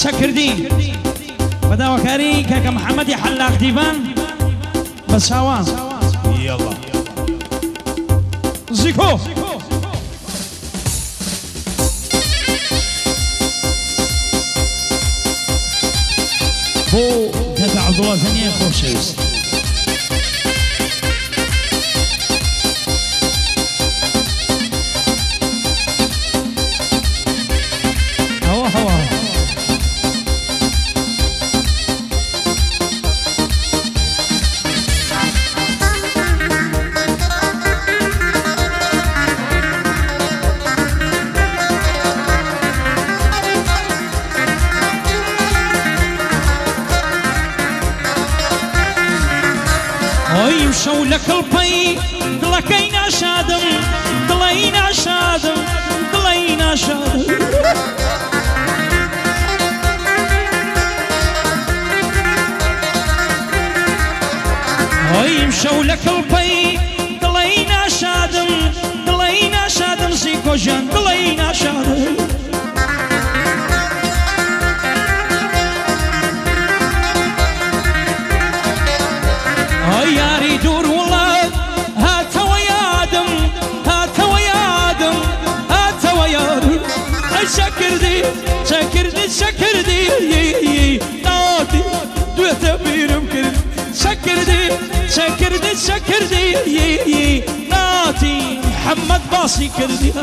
چەکردی بەداوەکاری کاکە محەممەدی حەلاق دیوان بە چاوان يلا زیکۆ بۆ کاکە عەبدوڵڵا تەنیا خۆشەویست شەو لە کڵپەی دڵەکەی ناشادم دڵی ناشادم دڵی ناشادم ئەویم شەو لە کڵپەی دڵی ناشادم دڵی ناشادم زیکۆ ژیان دڵی ناشادم یاری دوور وڵات هاتەوە یادم هاتەوە یادم هاتەوە یادم ئەی چەکردی چەکردی چەکردی ناتی دوێتە بیرم کرد چەکردی چەکردی چەکردی ناتی محەممەد باسی کردی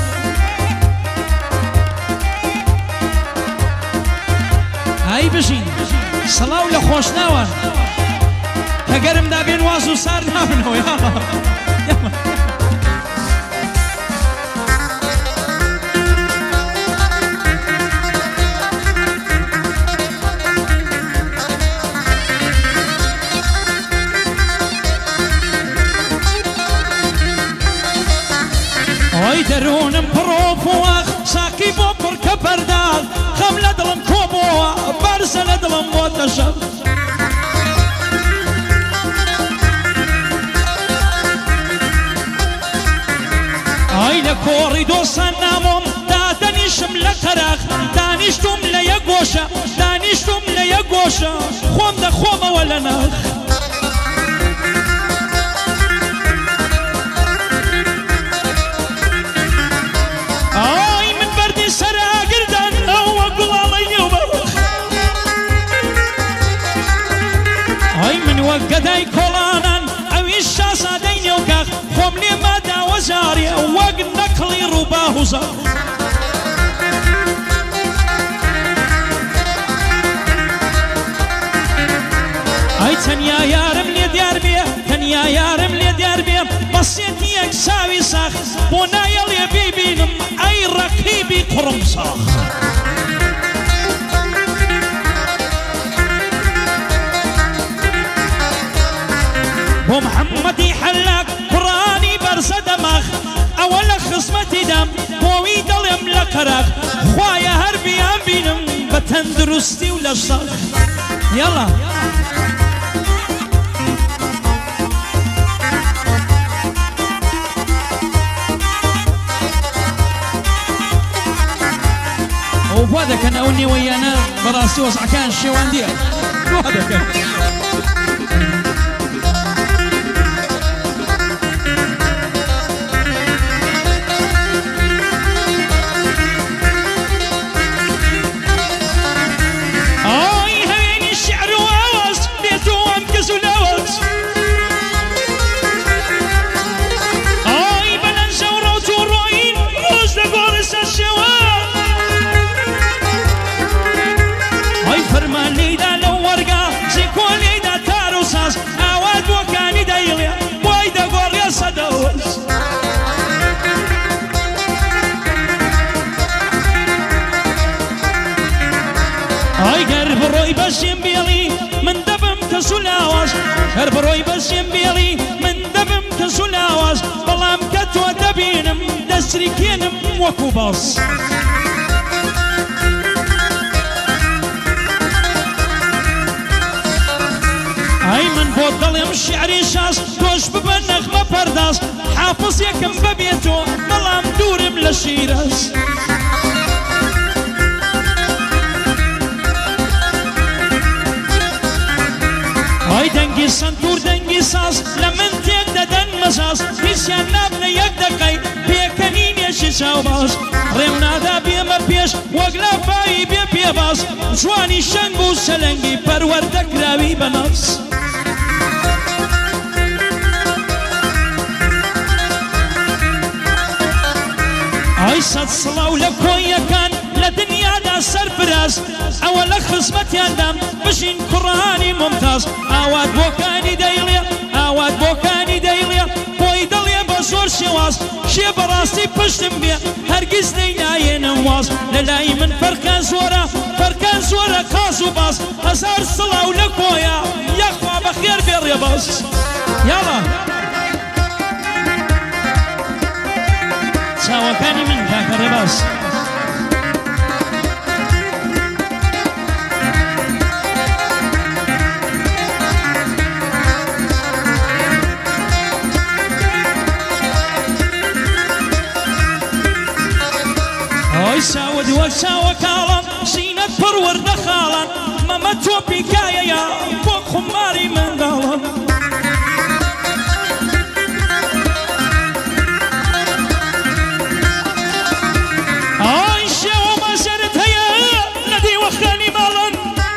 هەی بژین سەڵاو لە خۆشناوە ئەگەرم دابێن واز و سار نابنەوە ئەی دەروونم پڕۆپۆوەخ ساقی بۆ پڕکە پەرداغ خەم لە دڵم کۆبۆوە بەرزە لە دڵم بۆ دەشەم ئای لە کۆڕی دۆسان نامۆم دادەنیشم لە قەراغ دانیشتم لە یەک گۆشە دانیشتم لە یەک گۆشە خۆم دەخۆمەوە لە ناخ ئای من بەردی سەراگردان ئەوە گوڵاڵی نێوبەڕ ئای من وەک گەدای کۆڵانان ئەویش شاسادەی نێوکاخ خۆم لێ ماداوە جارێ وەک نەکڵی ڕووباهوزە ئەی تەنیا یارم لێ دیار بێ تەنیا یارم لێ دیار بێ بەسێتی یەک چاوی ساخ بۆ نایەڵێ بیبینم ئەی ڕەقیبی قوڕم ساخ بۆ محەممەدی حەلاق قڕانی بەرزە دەماخ ئەوە لە خزمەتی دەم بۆوی دڵێم لە قەراغ خوایە هەر بیان بینم بە تەندروستی و لە ساخ یاڵا ئەو وا دەکەن ئەو نێوەیانە بەڕاستی وەزعەکان شێوان دیە وا دەکەن هەر بڕۆی بەشێم بێڵی من دەبم کە سولاواز بەڵام کە تۆ دەبینم دەستریکێنم وەکو باس ئەی من بۆ دڵێم شیعری شاس تۆش ببە نەغمە پەرداز حافظ یەکم بەبێتۆ بەڵام دوورم لە شیرەز دەنگی سنتور دەنگی ساز لە من تێک دەدەن مەزاز هیچیان نابنە یەک دەقەی پێکەنی نێشی چاوباز ڕێم نادا بێمە پێش وەک لافایی بێ پێباز جوانی شەنگ و سەلەنگی پەروەردەکراوی بەناز ئای سەد سڵاو لە کۆیەکان لە دنیادا سەرفراز ئەوە لە خزمەتیاندام بژین کوڕانی ممتاز ئاوات بۆکانی دەیڵێ ئاوات بۆکانی دەیڵێ بۆی دڵێ بە زۆر شێواز شێ بەڕاستی پشتم بێ هەرگیز نەینایێنم واز لە لای من فەرکان زۆرە قاز و باز هەزار سڵاو لە کۆیە یەخوا بەخێر بێ ڕێباز یاڵا چاوەکانی من کاکە ڕێباز ئەی چاوت وەک چاوە کاڵان سینەت پڕ وەردە خاڵان مەمە تۆ پیکایەیە بۆ خوماری منداڵان ئای شێوە مەزەرت هەیە لە دیوەخانی ماڵان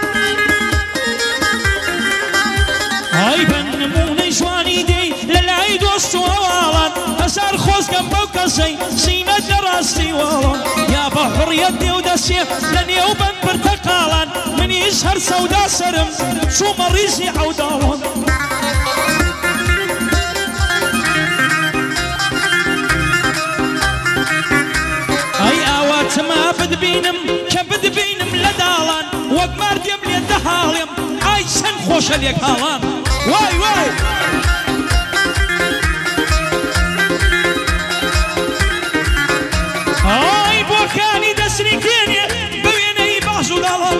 ئای بە نمونەی جوانی دەی لە لای دۆست و هەواڵان هەزار خۆزگەم بەو کەسەی سینەت لە ڕاستی واڵان یا بە حڕیەت دێو دەسێ لە نێو بەند پرتەقاڵان منیش هەر سەودا سەرم چوومە ڕیزی عەوداڵان ئەی ئاواتما بدبینم کە بدبینم لە داڵان وەک ماردێم لێ دەهاڵێم ئای چەند خۆشە لێک هاڵان وای وای ئای بۆکانی دەسری کێنێ بە وێنەی باز و داڵان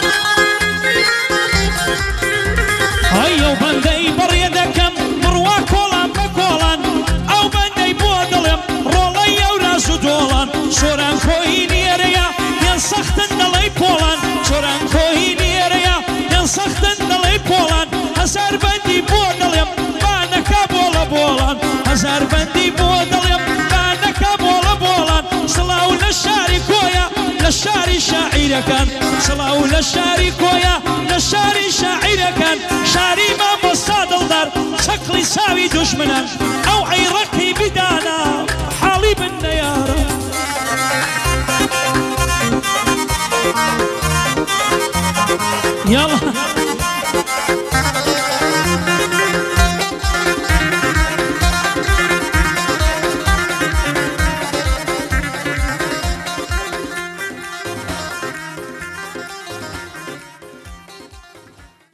ئای ئەو بەندەی بڕێ دەکەم بڕوا کۆڵان بە کۆڵان ئەو بەندەی بۆ دڵێم ڕۆڵەی ئەو راز و دۆڵان چۆران کۆی نێرەیە پێن سەختن دەڵێی پۆڵان چۆران کۆی نێرەیە پێن سەختن دەڵێی پۆڵان هەزار بەندی بۆ دڵێم بانەکە بۆڵە بۆڵان هەزار بەندی بۆ دڵێم بانەکە بۆڵە بۆڵان سڵاو لە شاری کۆیە لە شاری شاعیرەکان سڵاو لە شاری کۆیە لە شاری شاعیرەکان شاری مامۆستا دڵدار چەقڵی ساوی دوژمنان ئەو عەیڕەقی بدانە حاڵی بن نەیارە يلا